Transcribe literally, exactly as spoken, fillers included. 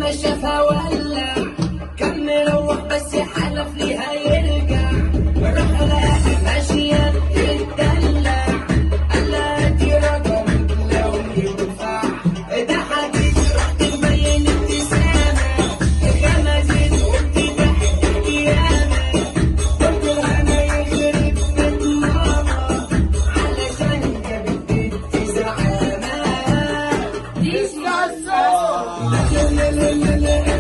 لما شافها ولع كان مروح بس حلف ليها يرجع. راح لقاها ماشية بتتدلع قال لها دي رقمك لو ينفع. ضحكت رحت مبين ابتسامة غمزت قلت ضحكت ياما. قلت لها ما يخرب بيت ماما علشان جابت بنت زعامة. Disco Soul. لا لا لا لا لا